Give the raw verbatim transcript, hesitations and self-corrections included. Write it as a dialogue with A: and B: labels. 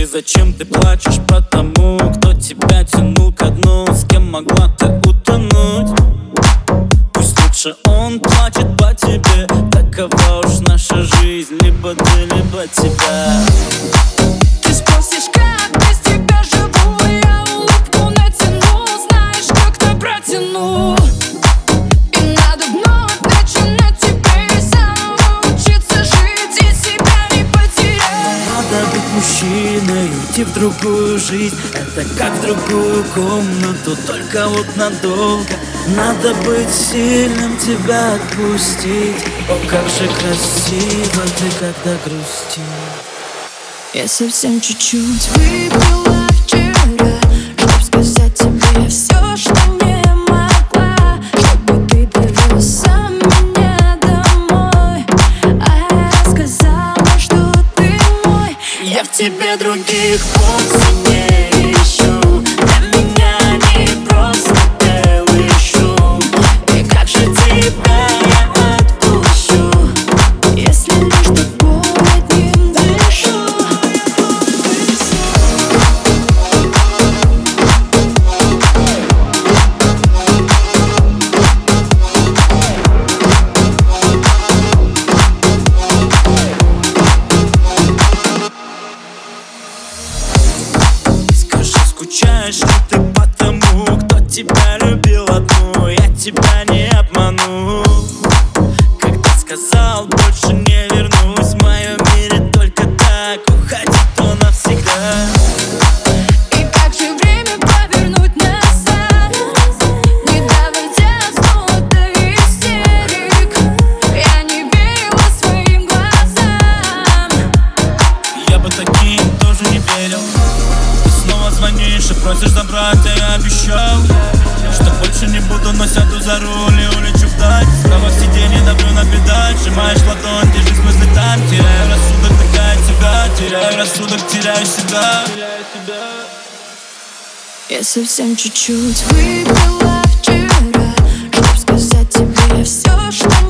A: зачем ты плачешь по тому, кто тебя тянул ко дну, с кем могла ты утонуть? Пусть лучше он плачет по тебе, такова уж наша жизнь, либо ты, либо тебя.
B: Ты спросишь, как без тебя живу, я улыбку натяну, знаешь, как-то протяну. И надо вновь начинать теперь заново учиться жить и себя не потерять.
A: Надо быть мужчиной, уйти в другую жизнь, это как в другую комнату, только вот надолго. Надо быть сильным, тебя отпустить. О, как же красиво ты, когда грустишь.
B: Я совсем чуть-чуть выпила вчера, чтоб сказать тебе все, что не могла, чтобы ты довез меня домой. А я сказала, что ты мой.
A: Я в тебе других вовсе не ищу, для меня не просто белый шум. И как же тебя я отпущу,
B: если лишь тобой одним дышу.
A: Скучаешь ли ты по тому, кто тебя любил одну? Я тебя не обману, когда сказал, больше не вернусь. В моем мире только так, уходи, то навсегда.
B: И как же время повернуть назад, не доводя снова до истерик? Я не верила своим глазам.
A: Я бы таким тоже не верил. Снова звонишь и просишь забрать, а я обещал, что больше не буду, но сяду за руль и улечу вдаль. Справа в сиденье давлю на педаль, сжимаешь ладонь, держись возле там. Теряю рассудок, такая тебя, теряю рассудок, теряю себя.
B: Я совсем чуть-чуть выпила вчера, чтоб сказать тебе все, что